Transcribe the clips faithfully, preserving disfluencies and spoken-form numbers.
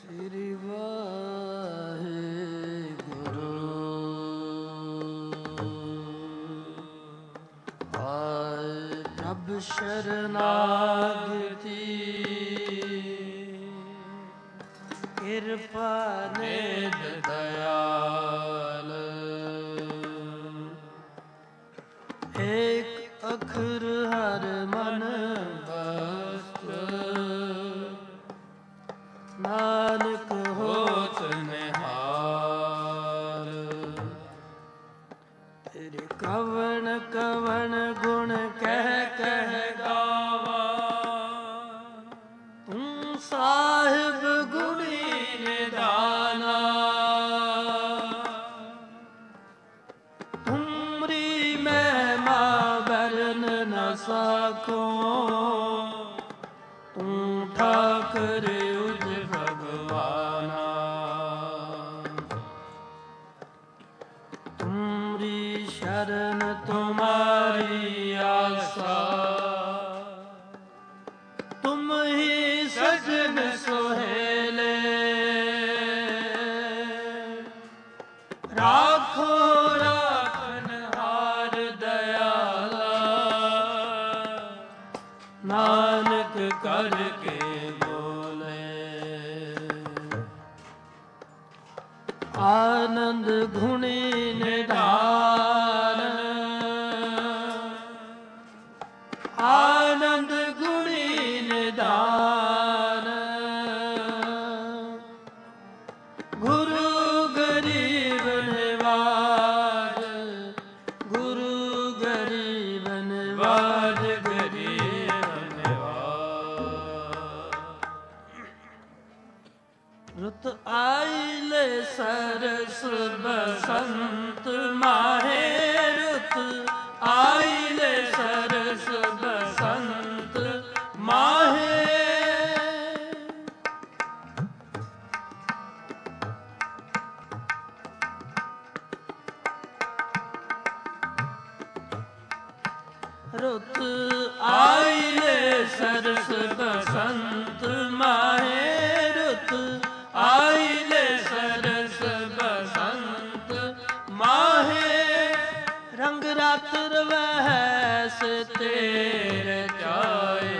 ਸ੍ਰੀ ਵਾਹਿਗੁਰੂ। ਆਏ ਪ੍ਰਭ ਸ਼ਰਨਾਗਤੀ, ਕਿਰਪਾ ਨਿਧ ਦਇਆਲ। ਏਕ ਅਖਰ ਹਰ ਮਨ ਬਸਤ, ਨਾਨਕ ਹੋਤ ਨਿਹਾਲ। ਤੇਰੇ ਕਵਣ ਕਵਣ ਗੁਣ ਕਹਿ ਕਹਿ ਗਾਵਾ, ਤੂੰ ਸਾਹਿਬ ਗੁਣੀ ਨਿਧਾਨਾ। ਤੁਮਰੀ ਮਹਿਮਾ ਬਰਨ ਨ ਸਕੋ, ਤੂੰ ਠਾਕਰ ਉਜ ਭਗਵਾਨਾ। ਤੁਮਰੀ ਸ਼ਰਨ ਤੁਮਾਰੀ ਆਸਾ, ਤੁਮ ਹੀ ਸਜਨ ਸੁਹੇਲੇ। ਰਾਖੋ ਰਾਖਨਹਾਰ ਦਇਆਲਾ, ਨਾਨਕ ਕਰਕੇ ਬੋਲੇ। ਆਨੰਦ ਗੁਣੀ ਨਿਧਾਨ, ਆਨੰਦ ਗੁਣੀ ਨਿਧਾਨ। ਗੁਰੂ ਗਰੀਬ ਨਿਵਾਜ, ਗੁਰੂ ਗਰੀਬ ਨਿਵਾਜ, ਗਰੀਬ ਨਿਵਾਜ। ਰੁੱਤ ਆਇਲੇ ਸਰਸ ਬਸੰਤ ਮਾਹੇ, ਰੁੱਤ ਆਇਲੇ ਸਰਸ ਬਸੰਤ ਮਾਹੇ। ਰੁੱਤ ਆਇਲੇ ਸਰਸ ਬਸੰਤ ਮਾਹੇ, ਰੁੱਤ ਆਇਲੇ ਸਰਸ ਬਸੰਤ ਮਾਹੇ। ਰੰਗ ਰਾਤ ਰਵਹਿਸ ਤੇਰੇ ਚਾਏ,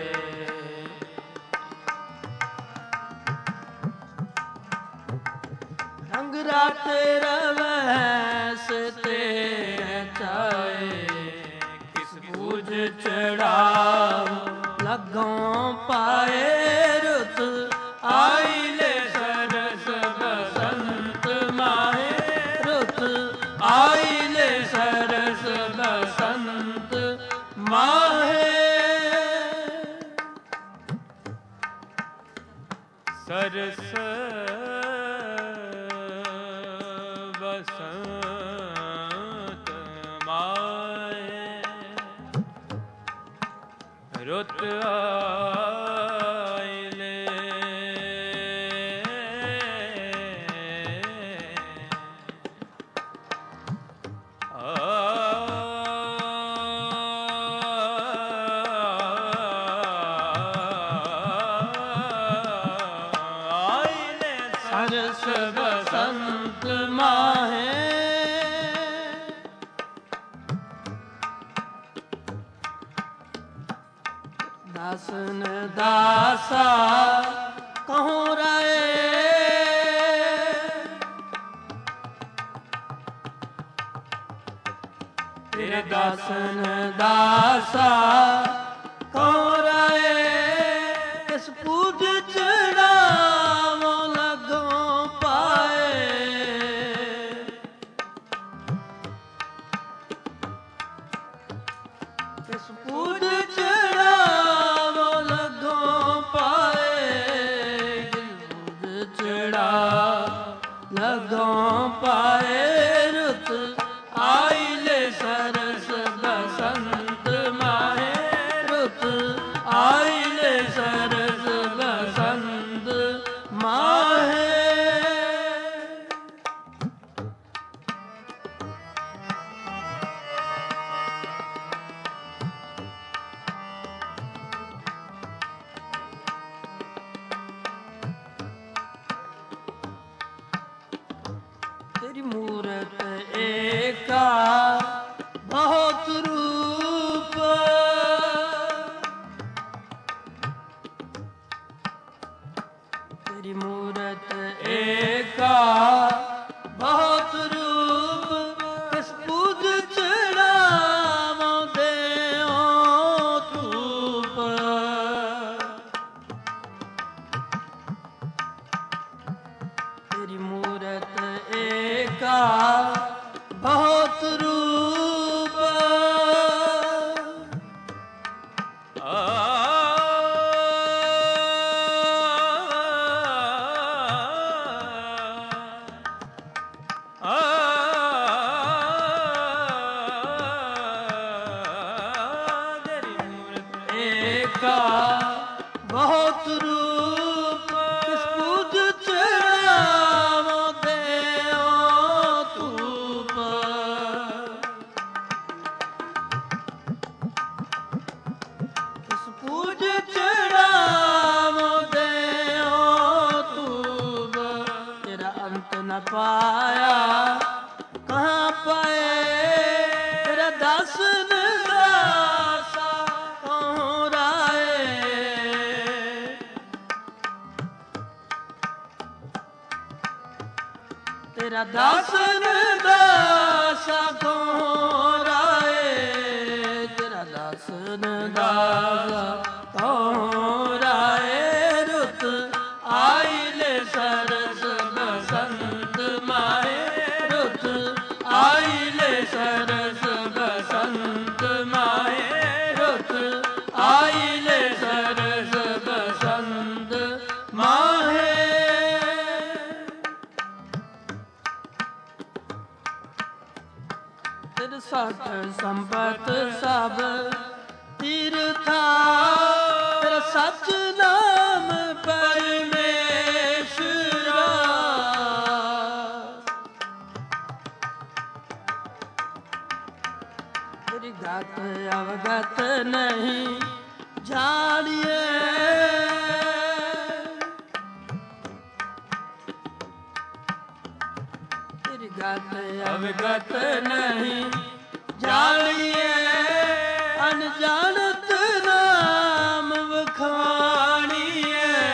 ਰੰਗ ਰਾਤ ਰਵਹਿਸ ਤੇਰੇ ਚਾਏ। ਕਿਸ ਪੂਜ ਚੜਾਵ ਲੱਗੋਂ ਪਾਏ, ਰੁੱਤ ਆਇਲੇ ਸਰਸ ਬਸੰਤ ਮਾਹੇ, ਰੁੱਤ ਆਇਲੇ ਸਰਸ ਬਸੰਤ ਮਾਹੇ। ਸਰਸ ਬਸੰਤ ਮਾਹੇ, ਰੁੱਤ ਆਇਲੇ ਸਰਸ ਬਸੰਤ ਮਾਹੇ। ਦਾਸਨ ਦਾਸਾ ਕਹੂੰ ਰਾਏ, ਤੇਰੇ ਦਾਸਨ ਦਾਸਾ ਕਹੂੰ ਰਾਏ। ਕਿਸ ਪੂਜ ਚੜਾਵੋਂ ਲੱਗੋਂ ਪਾਏ, ਕਿਸ ਪੂਜ ਚੜਾਵੋਂ ਲੱਗੋਂ ਪਾਏ। ਕਿਸ ਪੂਜ ਚੜਾ ਲੱਗੋਂ ਪਾਏ, ਰੁੱਤ ਆਇਲੇ ਸਰਸ ਬਸੰਤ ਮਾਹੇ, ਰੁੱਤ ਆਇਲੇ ਸਰਸ ਬਸੰਤ ਮਾਹੇ। तेरी मूरत एका बहुत रूप, तेरी मूरत एका बहुत रूप, किस पूज चढ़ावों देओ धूप। तेरी मूरत एका बहुत रूप, आ बहुत रूप, किस पूज चढ़ावो देओ धूप। किस पूज चढ़ावो देओ धूप। तेरा अंत न पाया कहाँ पाए, तेरा दास दासा कहूँ राए। तेरा दासन दासा कहूँ राए, तेरा दासन दासा कहूँ राए। रुत आइले सरस बसंत माहे, रुत आइले सरस बसंत माहे, रुत आइले सरस बसंत माहे। तेरे सठ संपत सब तीर्था, तेरा सच नाम परमेश्वरा। तेरी गत अवगत नहीं जानिए, तेरी गत अवगत नहीं जानिए। अनजानत नाम वखानिए,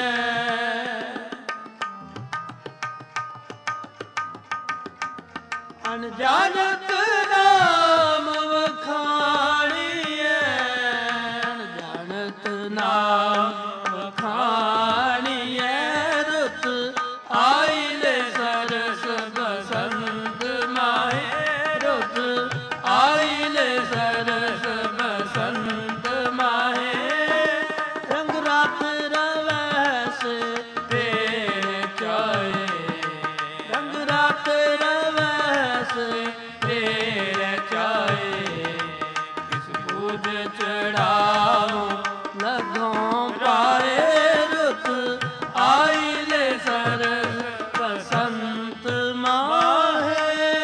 अनजानत नाम वखानिए, अनजानत नाम वखानिए। रुत आइले सरस बसंत माहे, रुत आइले सरस बसंत माहे। रंग रात रवैस तेरे चाए, रंग रात रवैस तेरे चाए। किस पूज चढ़ाऊं लगों पाए, रुत आइले सरस बसंत माहे।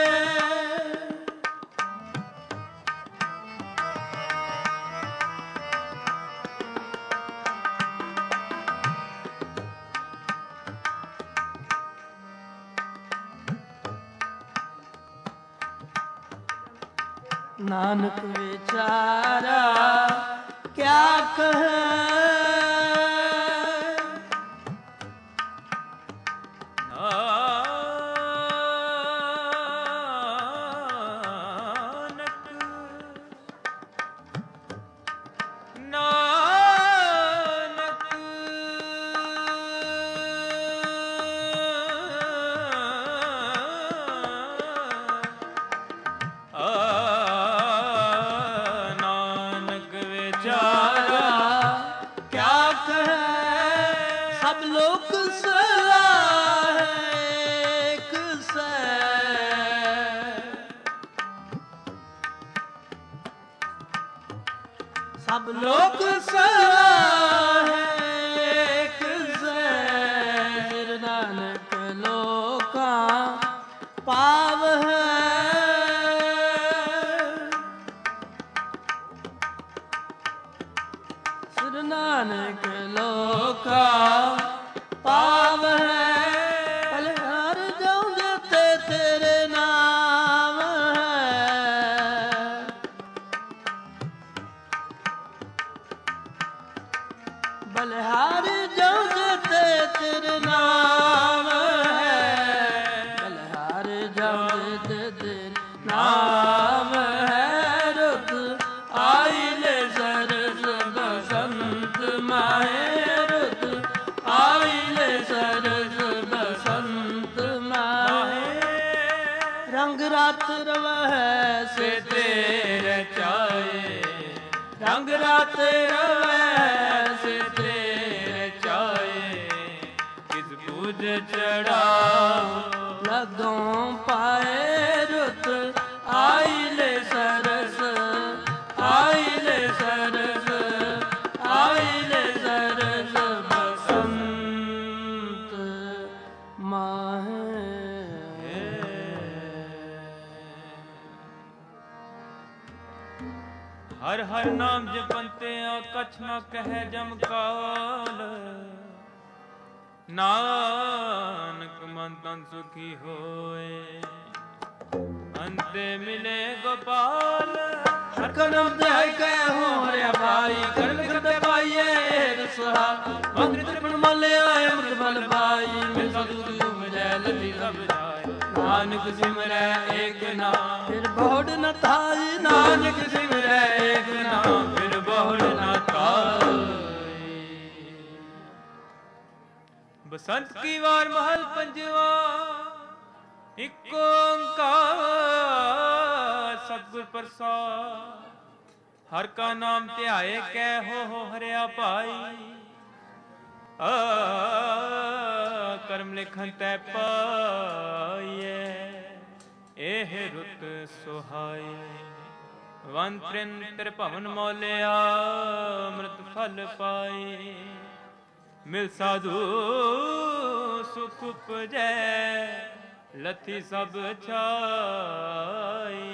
नानक विचारा क्या कहे, नानक नानक विचारा क्या कहे। सब लोग सलाह एक से, सब लोग सलाह एक से। सिर नानक लोका पाव है, सिर नानक लोका पाव है। भले हार जाऊं ते ते रात रवै से तेरे चाहे, रंग रात रवै से तेरे चाहे, किस पूज चढ़ाओ लगों पाए रुत, आई ले सरस आई ले सरस आई ले सरस बसंत माहे। हर हर नाम जपंते कछ न कहे जम काल, नानक मन तन सुखी होए, अंते मिले गोपाल। हर कदम ध्याय कहो हरे भाई, कर करते पाइए रसहा, मंत्र त्रिपण मले आए अमृत बल पाई, मिल सदगुरु जय लली सब जाय, नानक सिमरै एक नाम फिर बहुड़ न थाई, नानक सिमरै एक नाम फिर बहुड़ न थाई। बसंत की वार महल पंजवा, इक ओंकार सतगुर प्रसाद, हर का नाम ध्याए कै हो हो हरिया पाई, आ कर्म लिखन तै पाइए, एह रुत सुहाई। वन त्रिन त्रिभवन मौलिया अमृत फल पाई, मिल साधु सुख उपजै लथी सब छाई,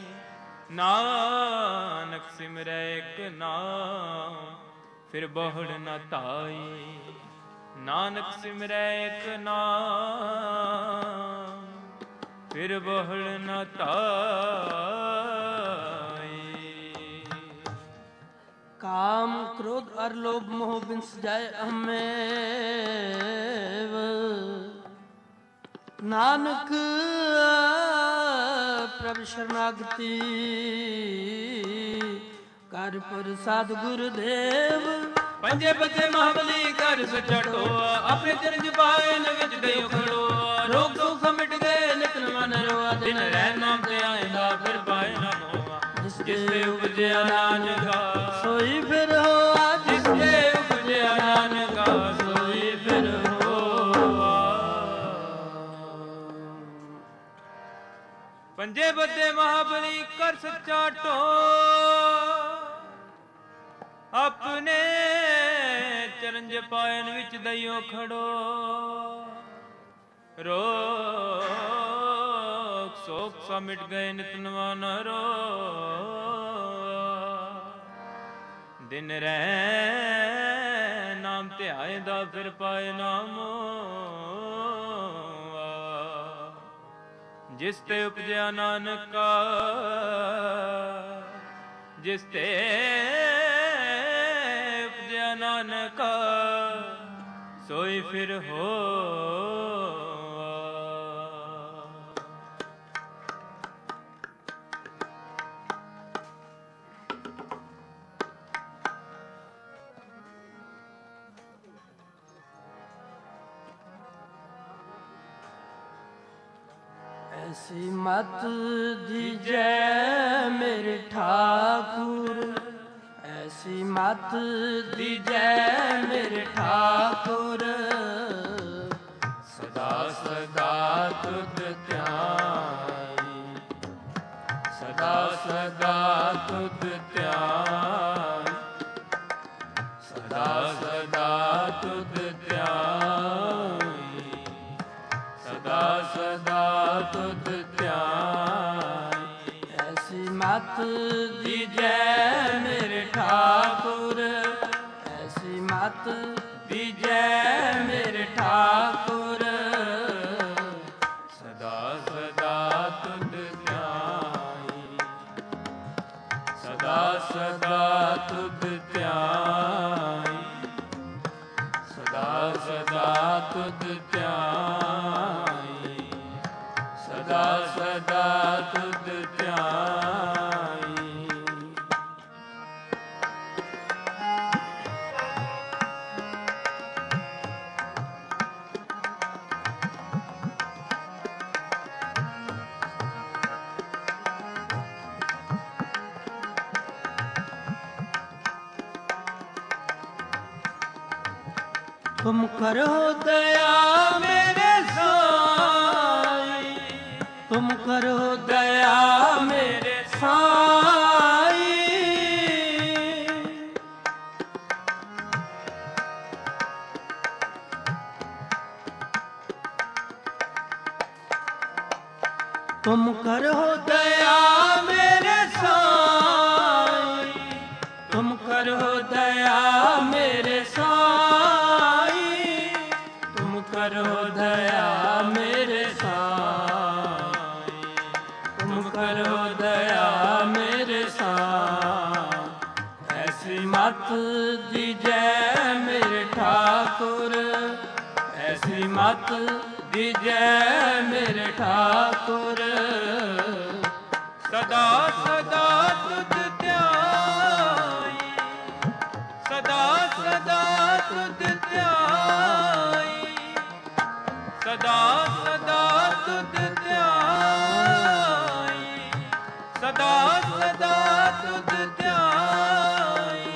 नानक सिमरै एक नाम फिर बहुड़ न ताई, नानक सिमरै एक नाम फिर बहुड़ न ताई। काम क्रोध और लोभ मोह बिंस जाए हमें, नानक प्रभु शरणागति, कर प्रसाद गुरुदेव। पंजे बदे महाबली कर सचटो, अपने चरण पाए न विच गयो खड़ो, रोग दुख मिट गए नितन मन रोआ, दिन रह नाम ते आएगा फिर पाए न मोआ, जिससे उपजया नानका सोई फिर होआ, जिससे उपजया नानका सोई फिर होआ। पंजे बदे महाबली कर सच्चा टो, अपने चरण पायन विच दइयो खड़ो, रोग शोक सा मिट गए नितनवा न रो, दिन रह नाम ते आएदा फिर पाए नामो, जिस ते उपजया नानका जिस ते उपजया नानका सोई फिर हो। ऐसी मत दीजै मेरे ठाकुर, ऐसी मत दीजै मेरे ठाकुर, सदा सदा तुध ध्याई, सदा सदा तुध ध्याई, सदा सदा तुध ध्याई, सदा सदा तुध ध्याई। ऐसी मत दीजै मेरे ठाकुर, ऐसी मत दीजै मेरे ठाकुर, सदा सदा तुध ध्याई, सदा सदा तुध ध्याई, सदा सदा तुध ध्याई, सदा सदा तुध ध्याई। तुम करो दया मेरे साईं, तुम करो दया मेरे साईं। तुम करो दया मेरे साईं, तुम करो दया मेरे साईं, तुम करो दया मेरे साईं, तुम करो दया मेरे साईं। ऐसी मत दीजै मेरे ठाकुर, ऐसी मत दीजै मेरे ठाकुर। सदा सदा तुझ ध्याई, सदा सदा तुझ ध्याई, सदा सदा तुझ ध्याई, सदा सदा तुझ ध्याई।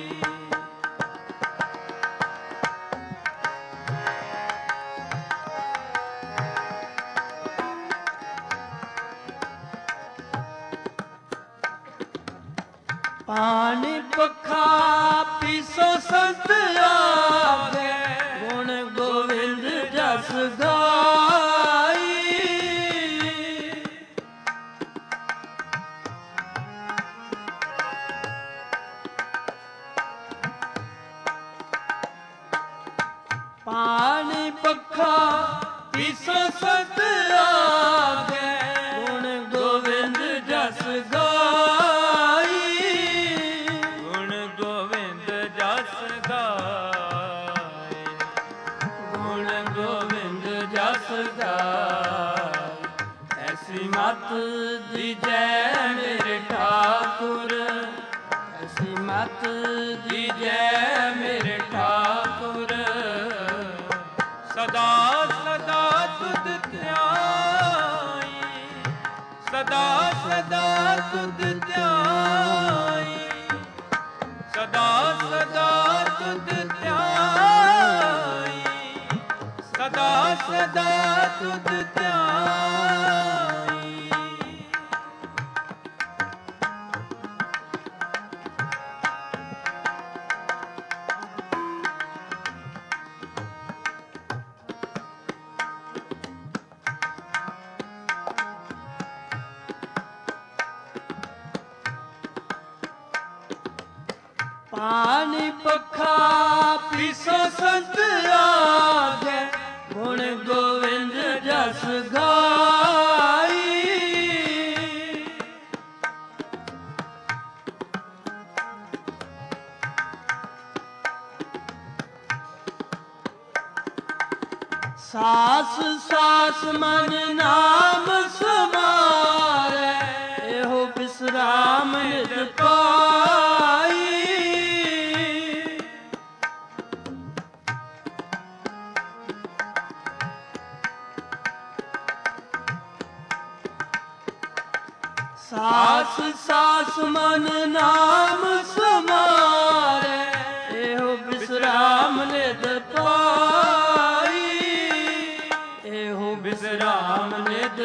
पानी पखा पीसो संत आगे, गुण गोविंद जस गाई। पानी पखा पीसो संत आगे, गुण गोविंद जस गाई। गुण गोविंद जस गाए, गुण गोविंद जस गाए। ऐसी मत दीजै मेरे ठाकुर, ऐसी मत दीजै मेरे ठाकुर। सदा सदा तुझ ध्याई, सदा सदा तुझ ध्याई, सदा सदा तुझ ध्याई, सदा सदा तुझ ध्याई। पानी पखा पीसो संत आगे, गुण गोविंद जस गाई। सास सास मन नाम समारे, एहो विश्राम नित पाई। सास सास मन नाम समारे, एहो विश्राम नित पाई। एहो विश्राम नित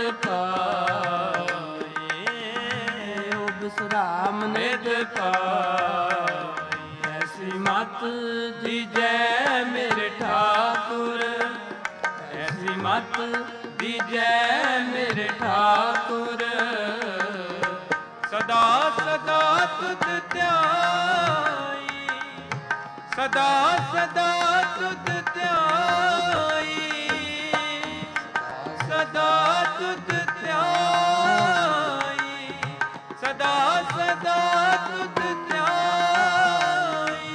पाई, एहो विश्राम नित पाई। ऐसी मत दीजै मेरे ठाकुर, ऐसी मत दीजै मेरे ठाकुर। सदा सदा तुझ ध्याई, सदा सदा तुझ ध्याई, सदा तुझ ध्याई, सदा सदा तुझ ध्याई।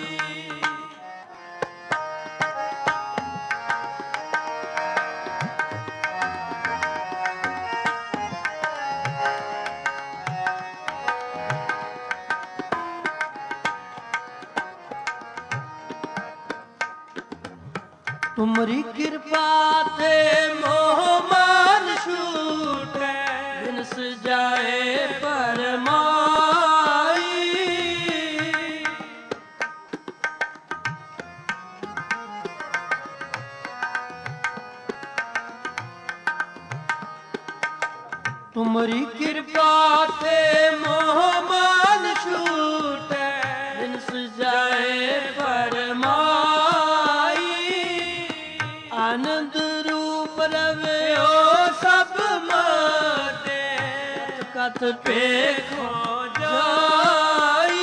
तुमरी कृपा ते मोह मान छूटे, बिनस जाए परमाई। ਤੁਮਰੀ ਕਿਰਪਾ ਤੇ ਮੋਹ ਮਾਨ ਛੂਟੈ ਬਿਨ ਸੁਜਾਏ ਫਰਮਾਈ ਆਨੰਦ ਰੂਪ ਰਵਿਓ ਸਭ ਮਾਤੇ ਕਤ ਪੇਖੋ ਜਾਈ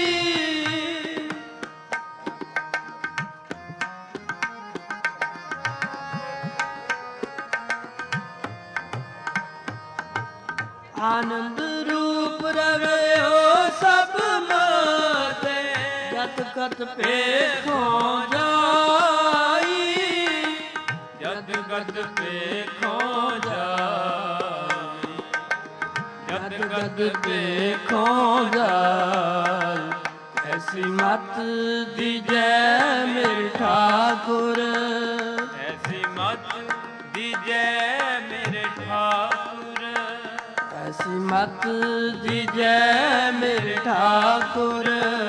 ਆਨੰਦ ਰੂਪ ਰਵਿਓ ਸਭ ਮਾਤੇ ਜਤ ਕਤ ਪੇਖੋ ਜਾਈ ਜਦ ਗਦ ਪੇਖੋ ਜਾਈ ਜਦ ਗਦ ਪੇਖੋ ਜਾਈ ਐਸੀ ਮਤ ਦੀਜੈ ਮੇਰੇ ਠਾਕੁਰ ਐਸੀ ਮਤ ਦੀਜੈ ਮੇਰੇ ਠਾਕੁਰ ਐਸੀ ਮਤ ਦੀਜੈ ਮੇਰੇ ਠਾਕੁਰ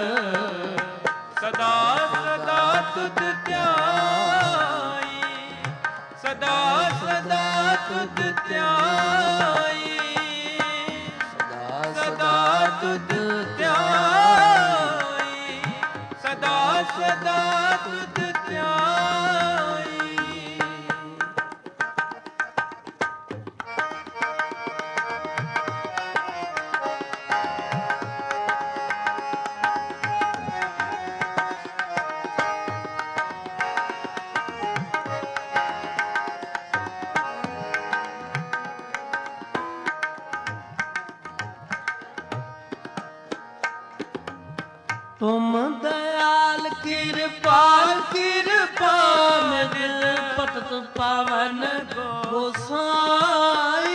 ਸਦਾ ਸਦਾ ਤੁਧ ਧਿਆਈ ਸਦਾ ਸਦਾ ਤੁਧ ਧਿਆਈ ਸਦਾ ਸਦਾ ਤੁਧ ਧਿਆਈ ਸਦਾ ਸਦਾ ਤੁਧ ਧਿਆਈ ਤੁਮ ਦਇਆਲ ਕਿਰਪਾਲ ਕਿਰਪਾ ਮਿਲ ਪਤਤ ਪਾਵਨ ਗੋਸਾਈ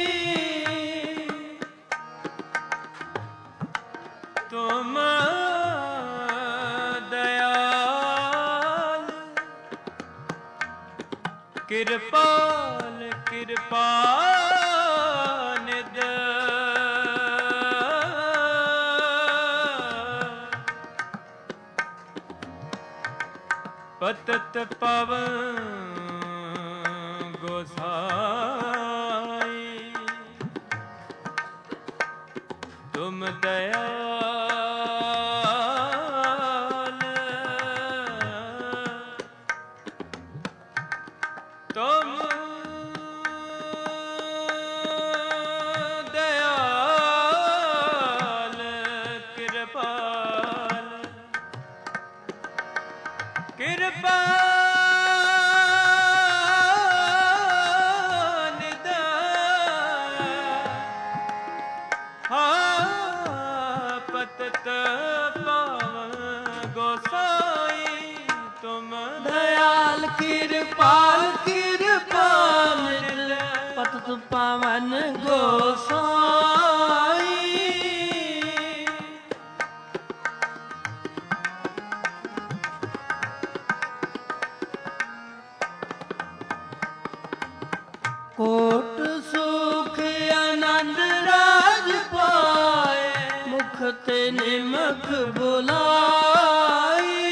ਤੁਮ ਦਇਆਲ ਕਿਰਪਾਲ ਕਿਰਪਾ ਨਿਦ ਪਤਤ ਪਵਨ ਗੋਸਾਈ ਤੁਮ ਦਇਆਲ ਤੁਮ ਦਇਆਲ ਕਿਰਪਾਲ ਕਿਰਪਾ ਨਿਦ ਹਾਂ ਪਤਤ ਪਾਵਨ ਗੋਸਾਈ ਤੁਮ ਦਇਆਲ ਕਿਰਪਾਲ ਕਿਰਪਾ ਮਿਲ ਪਤਤ ਪਾਵਨ ਗੋਸਾਈ ਕੋਟ ਸੁਖ ਆਨੰਦ ਰਾਜ ਪਾਏ ਮੁਖ ਤੇ ਨਿਮਖ ਬੁਲਾਈ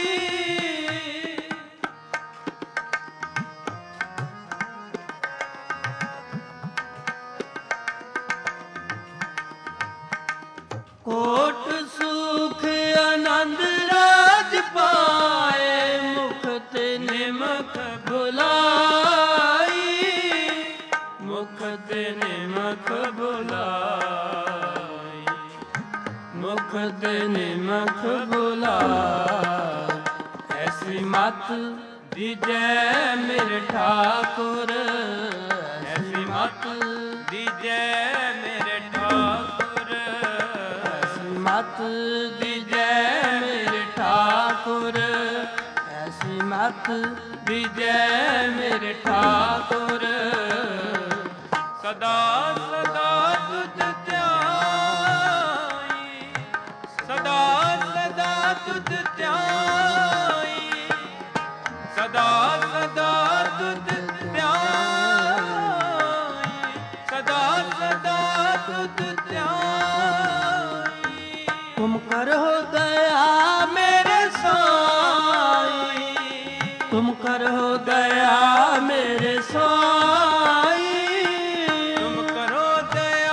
ਕੋਟ ਸੁਖ ਆਨੰਦ ਰਾਜ ਪਾਏ ਮੁਖ ਤੇ ਨਿਮਖ ਬੁਲਾਈ ਮੁਖ ਤੇ ਨਿਮਖ ਬੁਲਾਈ ਮੁਖ ਤੇ ਨਿਮਖ ਬੁਲਾਈ ਐਸੀ ਮਤ ਦੀਜੈ ਮੇਰੇ ਠਾਕੁਰ ਐਸੀ ਮਤ ਦੀਜੈ ਮੇਰੇ ਠਾਕੁਰ ਐਸੀ ਮਤ ਦੀਜੈ ਮੇਰੇ ਠਾਕੁਰ ਐਸੀ ਮਤ ਦੀਜੈ ਮੇਰੇ ਠਾਕੁਰ ਸਦਾ ਸਦਾ ਤੁਧ ਧਿਆਈ ਸਦਾ ਸਦਾ ਤੁਧ ਧਿਆਈ ਸਦਾ ਸਦਾ ਤੁਧ ਧਿਆਈ ਸਦਾ ਸਦਾ ਤੁਧ ਧਿਆਈ ਤੁਮ ਕਰੋ ਦਇਆ ਮੇਰੇ ਸਾਈ ਤੁਮ ਕਰੋ ਦਇਆ ਮੇਰੇ ਸਾਈ ਤੁਮ ਕਰੋ ਦਇਆ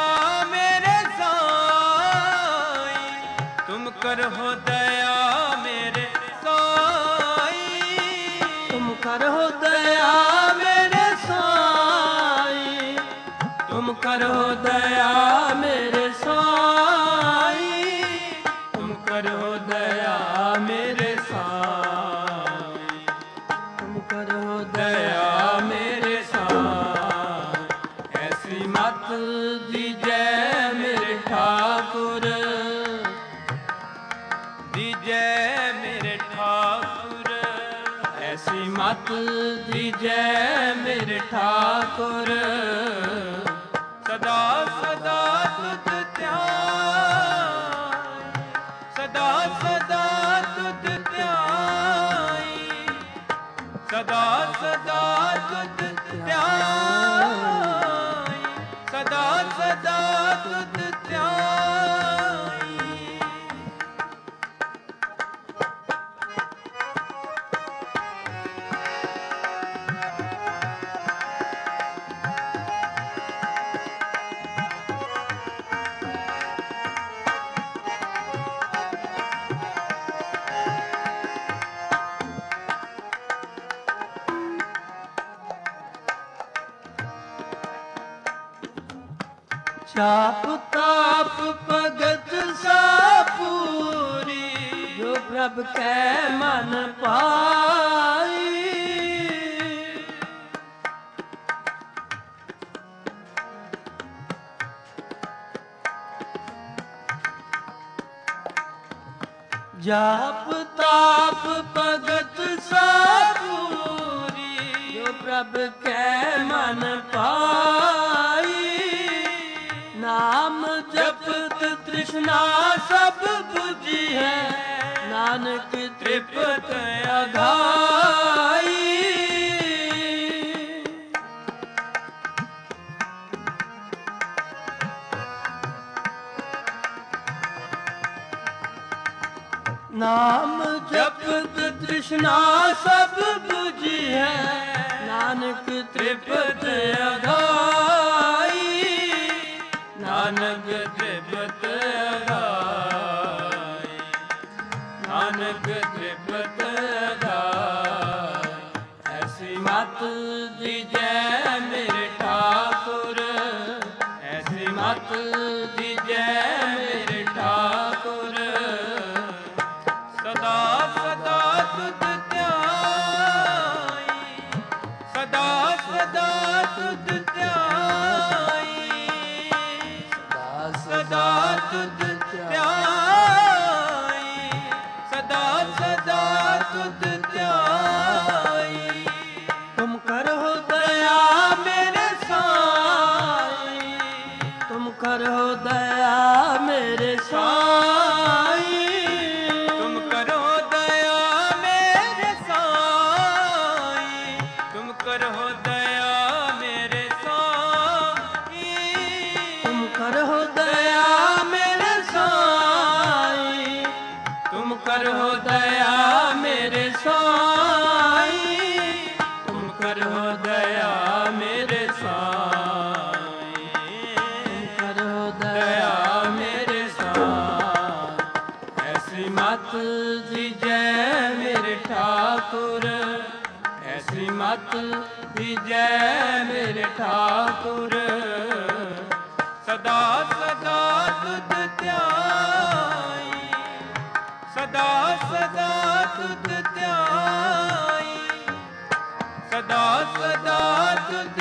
ਦੀਜੈ ਮੇਰੇ ਠਾਕੁਰ ਸਦਾ ਸਦਾ ਤੁਧ ਧਿਆਈ ਸਦਾ ਸਦਾ ਤੁਧ ਧਿਆਈ ਸਦਾ ਸਦਾ ਤੁਧ ਧਿਆਈ ਸਦਾ ਸਦਾ ਤੁਧ ਧਿਆਈ ਚਾਪ ਤਾਪ ਭਗਤ ਸਾਪੂਰੀ ਜੋ ਪ੍ਰਭ ਕੈ ਮਨ ਪਾਈ ਜਾਪ ਤਾਪ ਭਗਤ ਸਾਪੂਰੀ ਜੋ ਪ੍ਰਭ ਕੈ ਮਨ ਪਾਈ ਨਾਮ ਜਪਤ ਤ੍ਰਿਸ਼ਨਾ ਸਭ 부ਜੀ ਹੈ ਨਾਨਕ ਤ੍ਰਿਪਤ ਅਘਾਈ ਨਾਮ ਜਪਤ ਤ੍ਰਿਸ਼ਨਾ ਸਭ 부ਜੀ ਹੈ ਨਾਨਕ ਤ੍ਰਿਪਤ ਅਘਾਈ ਨਾਨਕ ਤ੍ਰਿਪਤ ਅਘਾਈ ਨਾਨਕ ਤ੍ਰਿਪਤ ਅਘਾਈ ਐਸੀ ਮਤ ਦੀਜੈ ਮੇਰੇ ਠਾਕੁਰ ਐਸੀ ਮਤ ਦੀਜੈ ਮੇਰੇ ਠਾਕੁਰ ਸਦਾ ਸਦਾ ਤੁਧ ਧਿਆਈ ਸਦਾ ਸਦਾ ਤੁਧ ਧਿਆਈ ਸਦਾ ਤੁਧ ਧਿਆਈ ਸਦਾ ਸਦਾ ਤੁਧ ਧਿਆਈ ਤੁਮ ਕਰੋ ਦਇਆ ਮੇਰੇ ਸਾਈ ਤੁਮ ਕਰੋ ਦਇਆ ਮੇਰੇ ਸਾਈ ਤੁਮ ਕਰੋ ਦਇਆ ਮੇਰੇ ਸਾਈ ਤੁਮ ਕਰੋ ਦਇਆ ਮੇਰੇ ਸਾਈ ਤੁਮ ਕਰੋ ਦਇਆ ਮੇਰੇ ਸਾਈ ਤੁਮ ਕਰੋ ਦਇਆ ਮੇਰੇ ਸਾਈ ਤੁਮ ਕਰੋ ਦਇਆ ਮੇਰੇ ਸਾਈ ਕਰੋ ਦਇਆ ਮੇਰੇ ਸਾਈ ਐਸੀ ਮਤ ਦੀਜੈ ਮੇਰੇ ਠਾਕੁਰ ਐਸੀ ਮਤ ਦੀਜੈ ਮੇਰੇ ਠਾਕੁਰ ਸਦਾ ਸਦਾ ਤੁਧ ਧਿਆਈ ਸਦਾ ਸਦਾ ਤੁਧ ਧਿਆਈ ਸਦਾ ਸਦਾ ਤੁਧ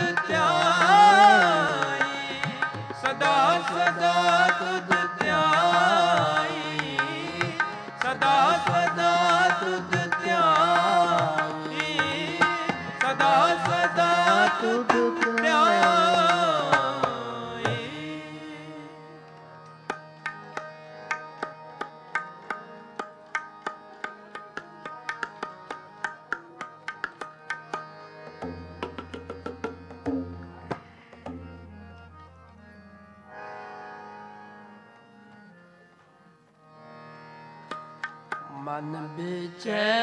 ਧਿਆਈ ਸਦਾ ਸਦਾ ਤੁਧ ਧਿਆਈ ਸਦਾ ਸਦਾ ਤੁਧ ਧਿਆਈ ਸਦਾ ਸਦਾ ਤੁਧ ਧਿਆਈ ਮਨ ਵਿਚੈ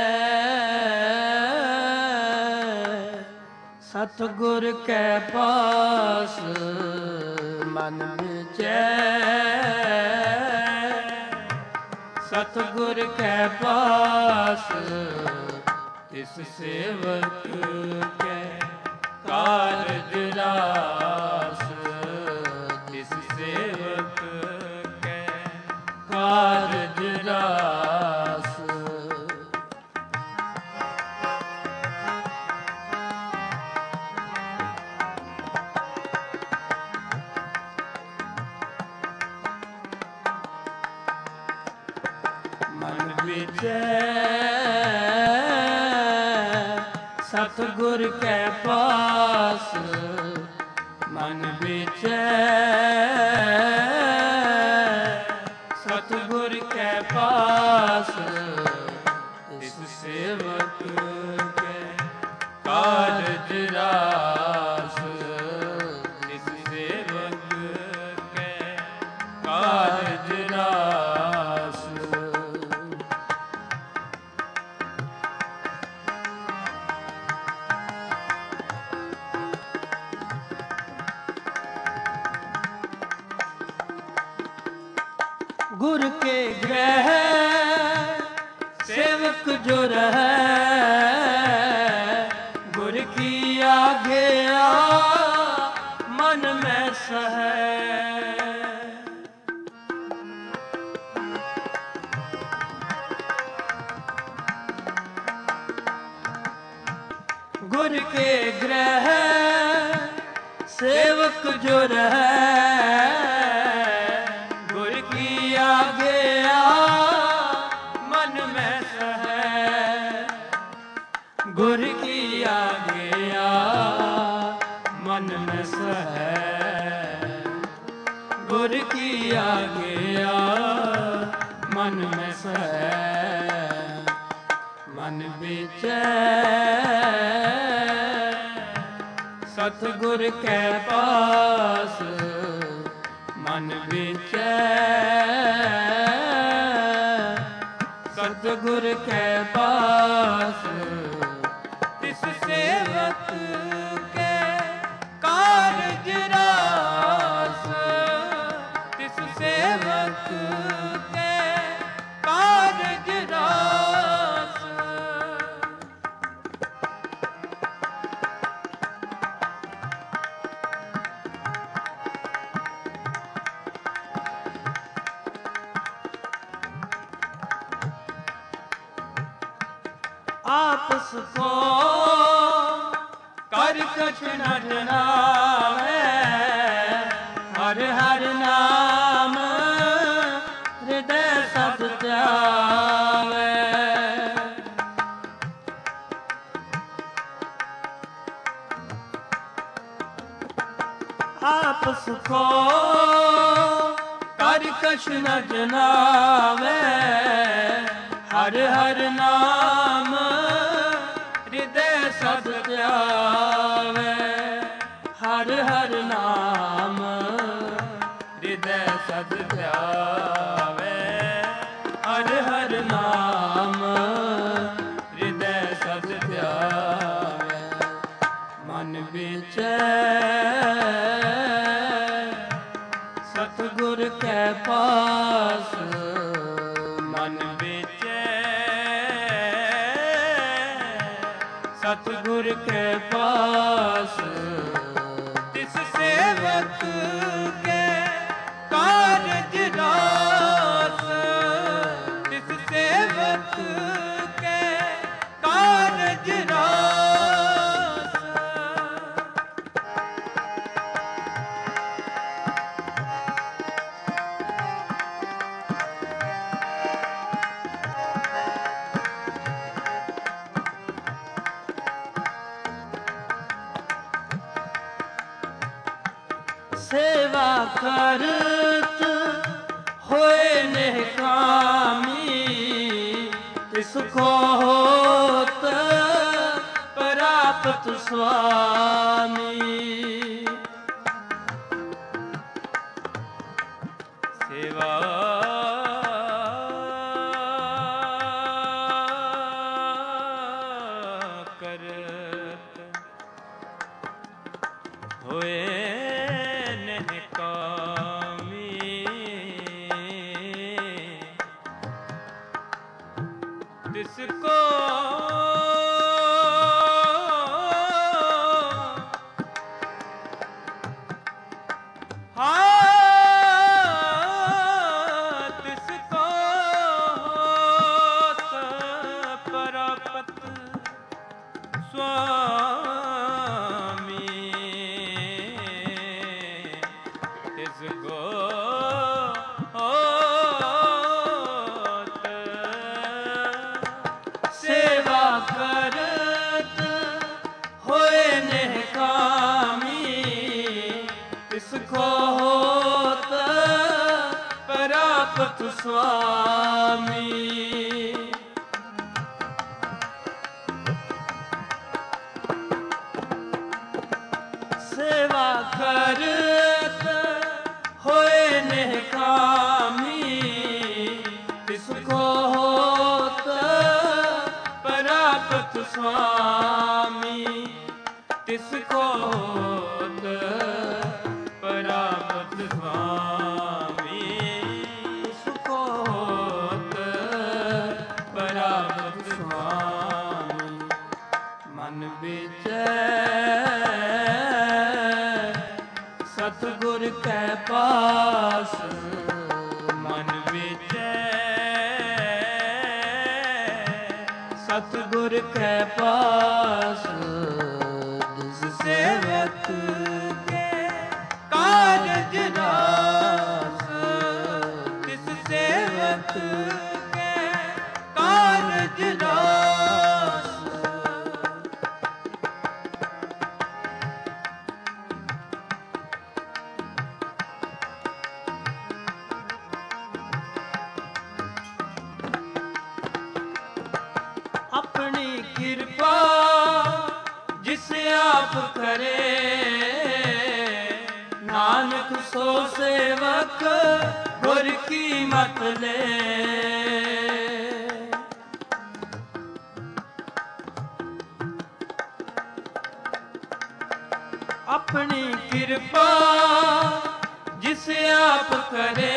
ਸਤਿਗੁਰ ਕੈ ਪਾਸ ਮਨ ਵਿਚੈ ਸਤਿਗੁਰ ਕੈ ਪਾਸ ਤਿਸ ਸੇਵਕ ਕੈ ਕਾਰਜ ਰਾਸ ਤਿਸ ਸੇਵਕ ਕੈ ਕਾਰਜ ਰਾਸ ਸਤਿਗੁਰ ਕੈ ਪਾਸ ਮਨ ਵਿਚੈ, ਸਤਿਗੁਰ ਕੈ ਪਾਸ ਤਿਸ ਸੇਵਕ ਕੈ ਕਾਰਜ ਰਾਸ, ਤਿਸ ਸੇਵਕ ਕੈ ਕਾਰਜ ਰਾਸ। ਗੁਰ ਕੇ ਗ੍ਰਹਿ ਸੇਵਕ ਜੋ ਰਹੈ, ਗੁਰ ਕੀ ਆਗਿਆ ਮਨ ਮੈਂ ਸਹੈ। ਗੁਰ ਕੇ ਗ੍ਰਹਿ ਸੇਵਕ ਜੋ ਰਹੈ, ਗੁਰ ਕੀ ਆਗਿਆ ਮਨ ਮੈਂ ਸਹੈ। ਗੁਰ ਕੀ ਆਗਿਆ ਮਨ ਮੈਂ ਸਹੈ, ਗੁਰ ਕੀ ਆਗਿਆ ਮਨ ਮੈਂ ਸਹੈ। ਮਨ ਵਿਚੈ ਸਤਿਗੁਰ ਕੈ ਪਾਸ, ਮਨ ਵਿਚੈ ਸਤਿਗੁਰ ਕੈ ਪਾਸ ਤਿਸ ਸੇਵਕ ਕੈ ਕਾਰਜ ਰਾਸ, ਤਿਸ ਸੇਵਕ ਕੈ ਕਾਰਜ ਰਾਸ। ਆਪਸ ਕੋ ਕਰ ਕਛ ਨ ਜਨਾਵੈ, ਹਰਿ ਹਰਿ ਨਾਮ ਹਿਰਦੈ ਸਦ ਧਿਆਵੈ। ਆਪਸ ਕੋ ਕਰ ਕਛ ਨ ਜਨਾਵੈ, ਹਰਿ ਹਰਿ ਨਾਮ ਹਿਰਦੈ ਸਦ ਧਿਆਵੈ। ਹਰਿ ਹਰਿ ਨਾਮ ਹਿਰਦੈ ਸਦ ਧਿਆਵੈ, ਹਰਿ ਹਰਿ ਨਾਮ ਹਿਰਦੈ ਸਦ ਧਿਆਵੈ। ਮਨ ਵਿਚੈ ਸਤਿਗੁਰ ਕੈ ਪਾਸ, ਮਨ ਸਤਿਗੁਰ ਕੈ ਪਾਸ ਤਿਸ ਸੇਵਕ ਕੈ ਕਾਰਜ ਰਾਸ, ਤਿਸ ਸੇਵਕ ਕੈ ਕਾਰਜ ਰਾਸ। ਸੇਵਾ ਕਰਤ ਹੋਏ ਨਿਹਕਾਮੀ, ਤਿਸ ਕੋ ਹੋਤ ਪ੍ਰਾਪਤ ਸੁਆਮੀ। ਸੇਵਾ ਕਰਤ ਹੋਏ ਤਿਸ ਕੋ ਹਾਂ ਤਿਸ ਕੋ ਹੋਤ ਪ੍ਰਾਪਤ ਸੁਆਮੀ। ਪ੍ਰਾਪਤ ਸੁਆਮੀ। ਸੇਵਾ ਕਰਤ ਹੋਏ ਨਿਹਕਾਮੀ, ਤਿਸ ਕੋ ਹੋਤ ਪ੍ਰਾਪਤ ਸੁਆਮੀ। ਤਿਸ ਕੋ ਹੋਤ ਪ੍ਰਾਪਤ ਸੁਆਮੀ। ਤਿਸ ਕੋ ਹੋਤ ਪ੍ਰਾਪਤ ਸੁਆਮੀ। ਮਨ ਵਿਚੈ ਸਤਿਗੁਰ ਕੈ ਪਾਸ, ਮਨ ਵਿਚੈ ਸਤਿਗੁਰ ਕੈ ਪਾਸ। ਜਿਸ ਸੇਵਕ ਕੇ ਕਾਰਜ ਰਾਸ, ਤਿਸ ਸੇਵਕ ਕੇ ਕਾਰਜ ਰਾਸ। ਆਪਣੀ ਕਿਰਪਾ ਜਿਸ ਆਪ ਕਰੇ, ਨਾਨਕ ਸੋ ਸੇਵਕ ਗੁਰ ਕੀ ਮਤ ਲੈ। ਆਪਣੀ ਕਿਰਪਾ ਜਿਸ ਆਪ ਕਰੇ,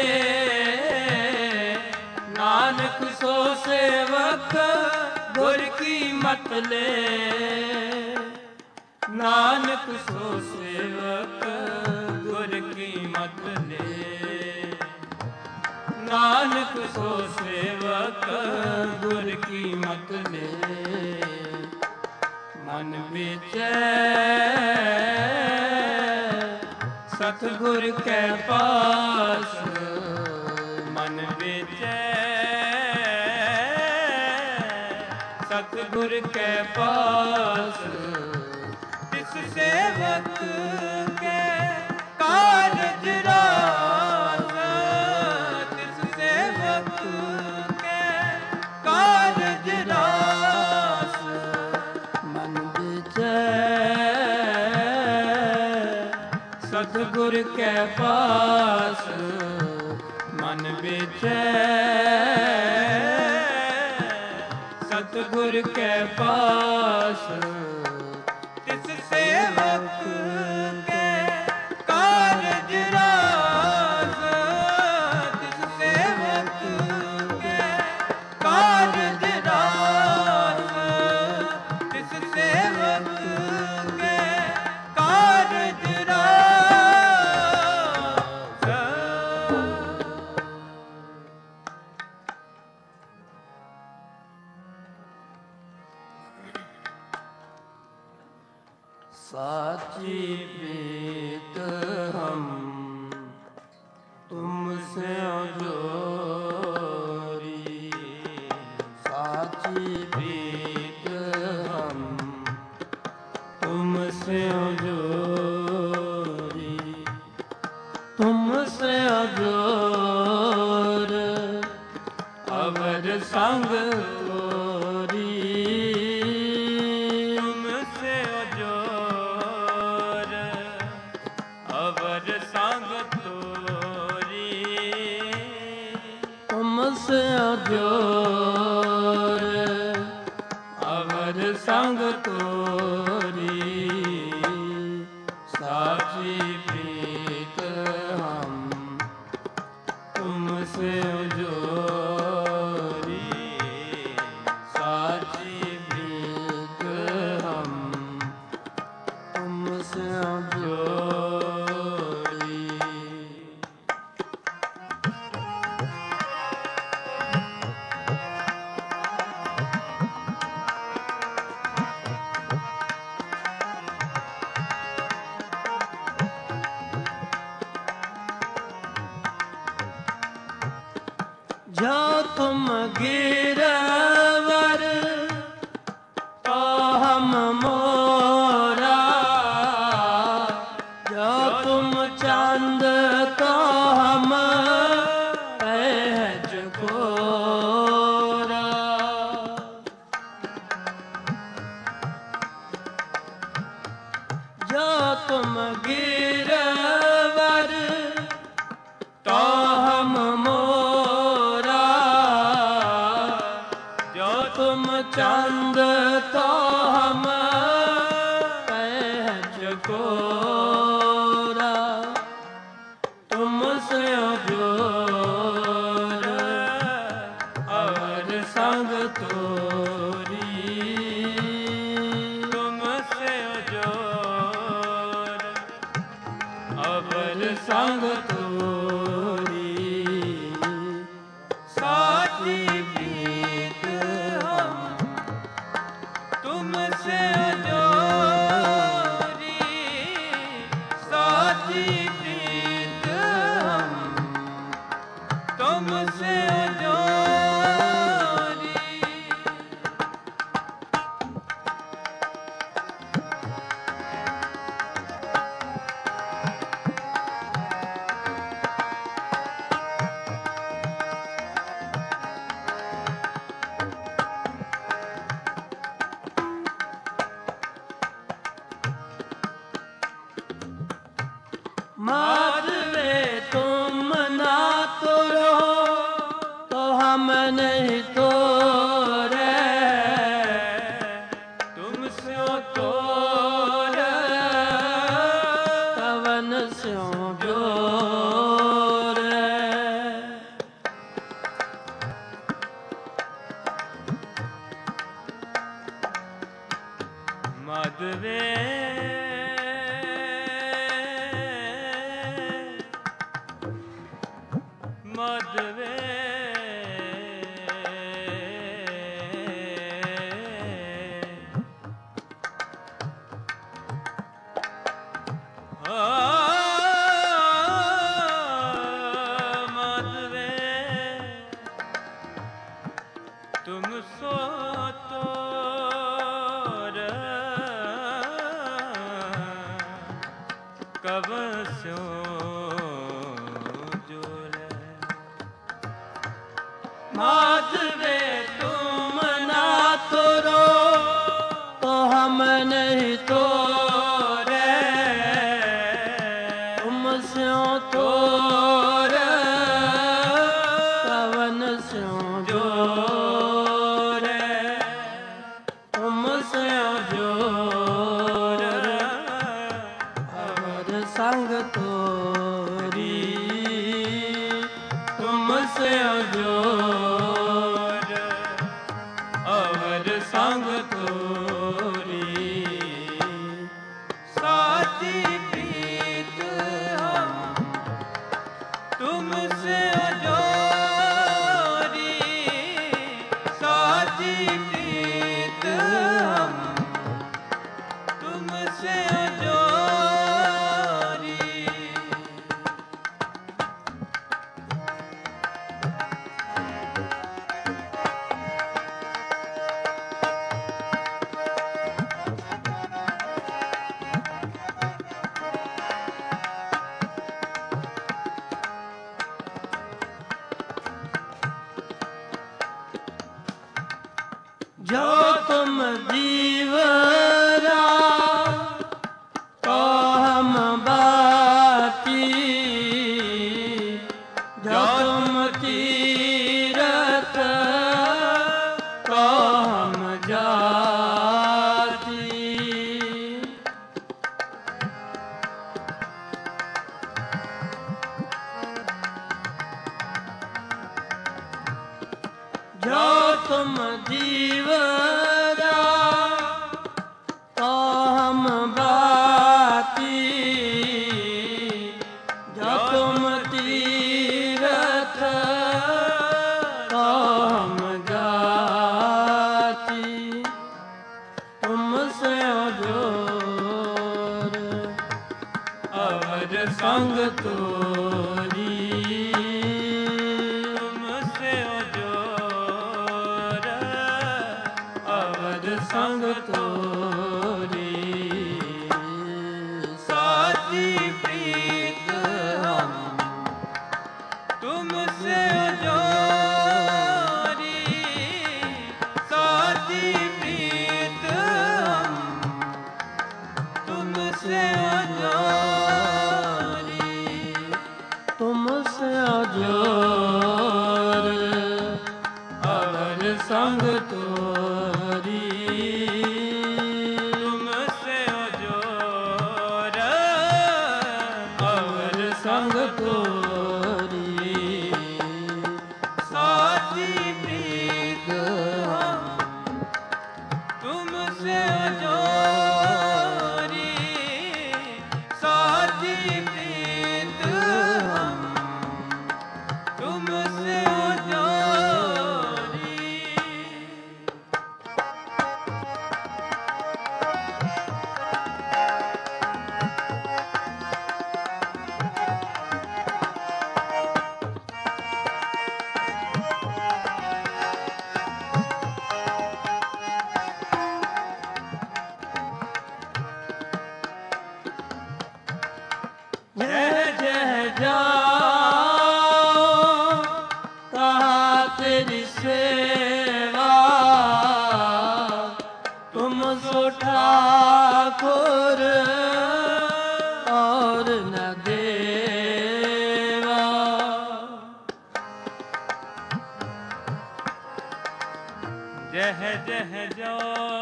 ਨਾਨਕ ਸੋ ਸੇਵਕ ਗੁਰ ਕੀ ਮਤ ਲੈ। ਨਾਨਕ ਸੋ ਸੇਵਕ ਗੁਰ ਕੀ ਮਤ ਲੈ। ਨਾਨਕ ਸੋ ਸੇਵਕ ਗੁਰ ਕੀ ਮਤ ਲੈ। ਮਨ ਵਿਚੈ ਸਤਿਗੁਰ ਕੈ ਪਾਸ, ਮਨ ਵਿਚੈ ਸਤਿਗੁਰ ਕੈ ਪਾਸ। ਤਿਸ ਸੇਵਕ ਕੇ ਕਾਰਜ ਰਾਸ, ਤਿਸ ਸੇਵਕ ਕੇ ਕਾਰਜ ਰਾਸ। ਮਨ ਵਿਚੈ ਸਤਿਗੁਰ ਕੈ ਪਾਸ, ਮਨ ਵਿਚੈ ਸਤਿਗੁਰ ਕੈ ਪਾਸ। ਤਿਸ ਸੇਵਕ ਕੇ ਕਾਰਜ ਰਾਸ, ਤਿਸ ਸੇਵਕ ਕੇ ਕਾਰਜ ਰਾਸ। ਤਿਸ ਸੇਵਕ ਕੇ ਕਾਰਜ ਰਾਸ। साची प्रीत हम तुमसे जोरी, साची प्रीत हम तुमसे जोरी। तुमसे जोर अवर संग जोर अवर संग तोरी। साची प्रीत हम तुमसे जोरी, साची प्रीत हम तुमसे जोरी। जो तुम गिरवर तो हम मोरा, जो तुम चांद तो हम जो तुम गिरवर तो हम मोरा, जो तुम चंद तो हम पहच कोरा, तुमसे जोर और संग तोरी, तुमसे जोर अवर संग तोरी, साची प्रीत हम तुमसे जोरी, साची प्रीत हम तुमसे जोरी। माधवे तुम ना तोड़ो तो हम नहीं तोड़े, तुमसे तोर कवन स्यों जोरे, माधवे माधवे आ माधवे तुम सो तोर कब स्यो जोरे, माधवे तुम ना तोड़ो तो हम नहीं तोड़े, तुम स्यों तोड़े कवन स्यों जोरे, तुम स्यों जोरे अवर संग तोरी, तुम स्यों जोर अवर संग तोरी, साची प्रीत हम तुमसे जोरी, साची प्रीत हम तुमसे जोरी। जो तुम दीवरा तो हम बाती, जो तुम तीरथ तो हम जाती, जो तुम दीवरा तो हम बाती, जो तुम तीरथ तो हम जाती, तुमसे जोर अवर संग तोरी, तुमसे जोर अवर संग तोरी, साची प्रीत हम तुमसे जोरी, साची प्रीत हम तुमसे तुमसे अजोर अवर संग तोरी तुमसे अजोर अवर संग तोरी साची प्रीत तुमसे अजोरी साची प्रीत तुमसे अजोरी जय जय जाओ कहा तेरी सेवा तुम सो ठाकुर और न देवा जह जह जो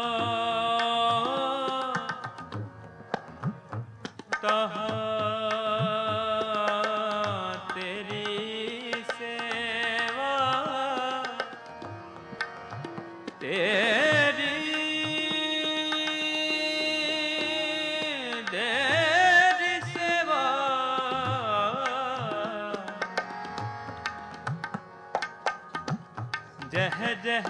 तहाँ तेरी सेवा तेरी तेरी सेवा जह जह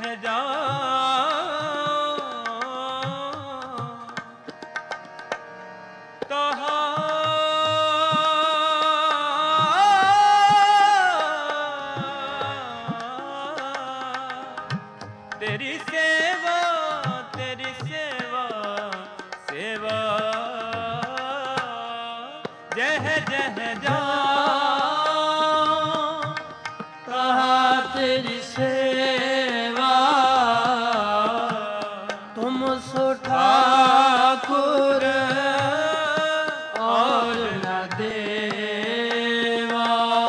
जाओ तहाँ तेरी सेवा तेरी सेवा सेवा जह जह जाओ कहा तेरी सेवा तुम सो ठाकुर और न देवा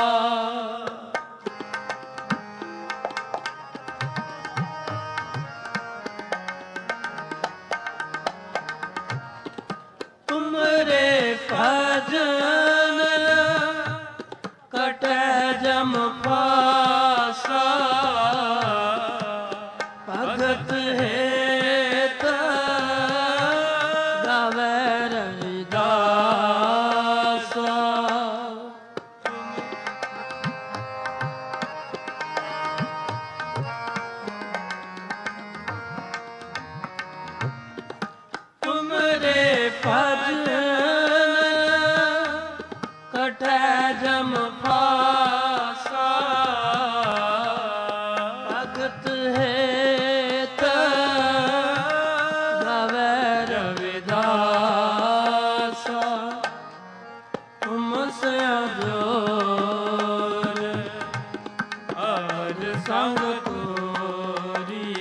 तुमरे भजन कटे जम पासा भगत हेत गावे रविदासा तुमरे भजन कटे जम पासा भगत हेत गावे रविदासा तुमसे अजोर और संग तोरी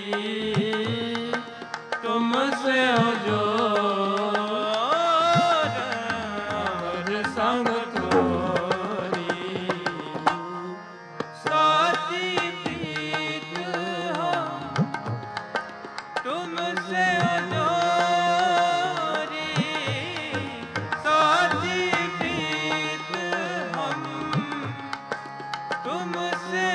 तुमसे अजोर और संग तोरी साची प्रीत हम तुमसे अजोरी साची प्रीत हम तुमसे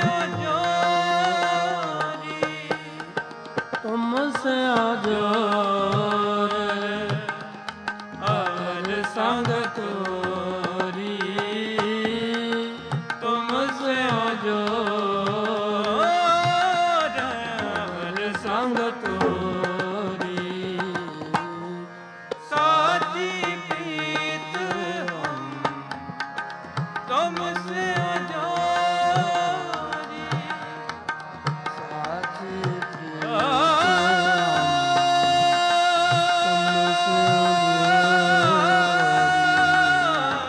अजोरी तुमसे अजोर और संग तोरी तुमसे अजोर और संग तोरी साची प्रीत हम तुमसे अजोरी साची प्रीत आ तुमसे अजोर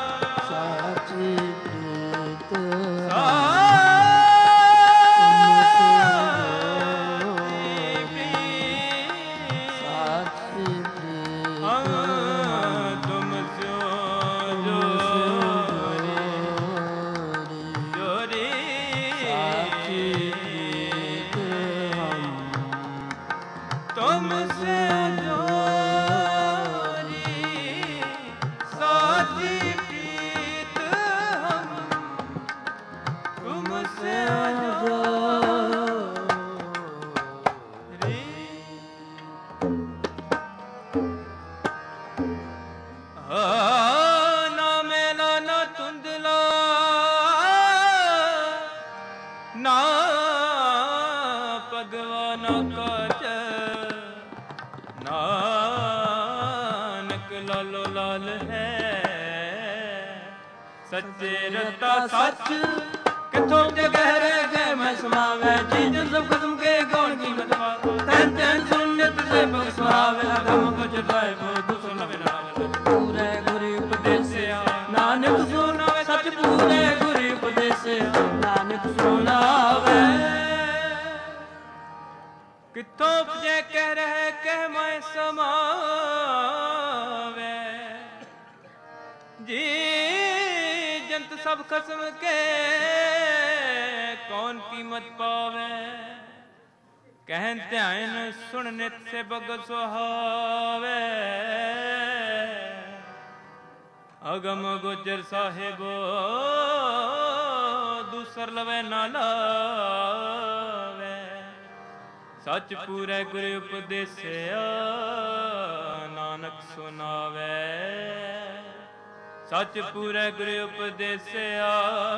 ਹੈ। ਸੱਚੇ ਰਤਾ ਸੱਚ ਕਿਥੋਂ ਤੇ ਗਹਿਰੇ ਗਹਿ ਮੈਂ ਸਮਾਵੇ। ਜੀ ਜਨ ਸਭ ਖਸਮ ਕੇ ਗੌਣ ਕੀਮਤ ਪਾਵੇ। ਤੈਨ ਤੈਨ ਸੁਨਤ ਸੇ ਬਖ ਸੁਹਾਵੇ। ਅਗਮ ਕੁਝ ਪਾਏ ਬੋ ਦੁਸਰ ਲਵੇ ਨਾਵੇ। ਪੂਰੇ ਗੁਰੂ ਉਪਦੇਸਿਆ ਨਾਨਕ ਸੁਨਾਵੇ। ਸੱਚ ਪੂਰੇ ਗੁਰੂ ਉਪਦੇਸਿਆ ਨਾਨਕ ਸੁਨਾਵੇ। ਕਿਥੋਂ ਉਪਜੇ ਕਹਿ ਰਹਿ ਕਹਿ ਮੈਂ ਸਮਾਵੇ। ਜੀ ਜੰਤ ਸਭ ਖਸਮ ਕੇ ਕੌਣ ਕੀਮਤ ਪਾਵੇ। ਕਹਿਨ ਧਿਆਨ ਸੁਣ ਨਿਤ ਸੇ ਬਗ ਸੁਹਾਵੇ। ਅਗਮ ਗੁਜਰ ਸਾਹਿਬ ਦੂਸਰ ਲਵੇ ਨਾ ਲਾਵੇ। ਸੱਚ ਪੂਰੇ ਗੁਰੂ ਉਪਦੇਸਿਆ ਨਾਨਕ ਸੁਨਾਵੇ। ਸੱਚ ਪੂਰੇ ਗੁਰੂ ਉਪਦੇਸਿਆ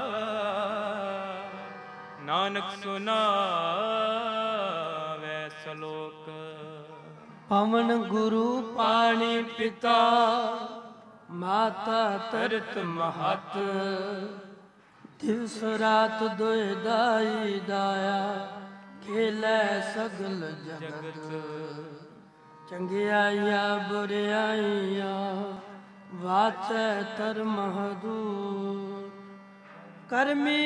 ਨਾਨਕ ਸੁਨਾਵੇ। ਸਲੋਕ ਪਵਨ ਗੁਰੂ ਪਾਣੀ ਪਿਤਾ ਮਾਤਾ ਤਰਤ ਮਹਤ। ਦਿਵਸ ਰਾਤ ਦੁਇ ਦਾਈ ਦਾਇਆ ਖੇਲੇ ਸਗਲ ਜਗਤ। ਚੰਗਿਆਈਆਂ ਬੁਰਿਆਈਆਂ ਵਾਚੈ ਧਰਮ ਦੂਰ। ਕਰਮੀ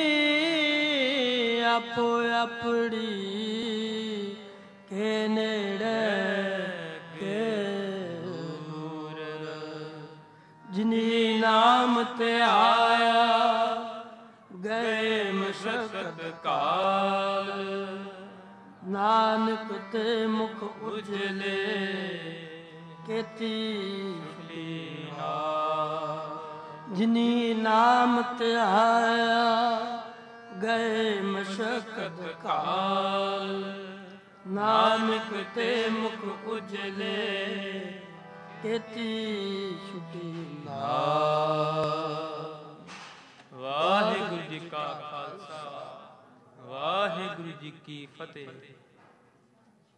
ਆਪੋ ਆਪੜੀ ਕੇ ਨੇੜੇ ਕੇ ਦੂਰ। ਜਿਨੀ ਨਾਮ ਤੇ ਆਇਆ ਗਏ ਮਸ਼ਕਤ ਕਾਲ। ਨਾਨਕ ਤੇ ਮੁਖ ਉਜਲੇ ਕੀਤੀ ਜਿਨੀ ਨਾਮ ਧਿਆਇਆ ਗਏ ਮਸ਼ਕਤ ਕਾਲ। ਨਾਨਕ ਤੇ ਮੁਖ ਉਜਲੇ ਕੀਤੀ ਛੁਟੀ ਨਾਮ। ਵਾਹਿਗੁਰੂ ਜੀ ਕਾ ਖਾਲਸਾ ਵਾਹਿਗੁਰੂ ਜੀ ਕੀ ਫਤਿਹ।